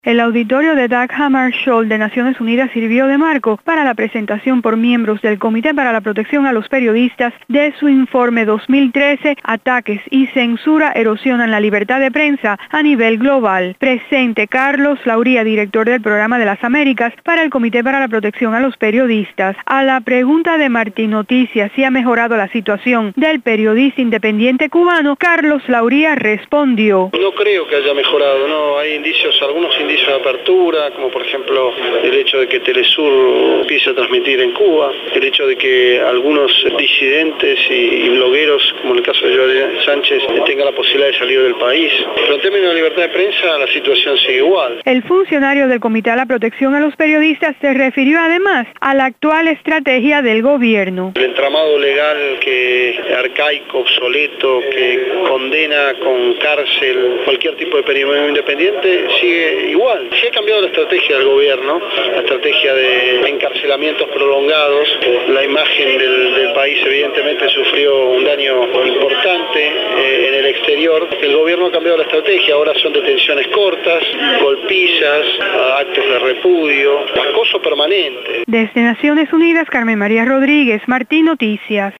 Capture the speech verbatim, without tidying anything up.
El auditorio de Dag Hammarskjöld de Naciones Unidas sirvió de marco para la presentación por miembros del Comité para la Protección a los Periodistas de su informe dos mil trece, Ataques y censura erosionan la libertad de prensa a nivel global. Presente Carlos Lauría, director del Programa de las Américas para el Comité para la Protección a los Periodistas. A la pregunta de Martín Noticias si ha mejorado la situación del periodista independiente cubano, Carlos Lauría respondió: No creo que haya mejorado, no, hay indicios, algunos indicios de apertura, como por ejemplo el hecho de que Telesur empiece a transmitir en Cuba, el hecho de que algunos disidentes y blogueros, como en el caso de Jordi Sánchez, tengan la posibilidad de salir del país. Pero en términos de libertad de prensa, la situación sigue igual. El funcionario del Comité a la Protección a los Periodistas se refirió además a la actual estrategia del gobierno. El entramado legal que arcaico, obsoleto, que condena con cárcel cualquier tipo de periodismo independiente sigue igual. Sí ha cambiado la estrategia del gobierno, la estrategia de encarcelamientos prolongados. La imagen del, del país evidentemente sufrió un daño importante eh, en el exterior. El gobierno ha cambiado la estrategia, ahora son detenciones cortas, golpizas, actos de repudio, acoso permanente. Desde Naciones Unidas, Carmen María Rodríguez, Martín Noticias.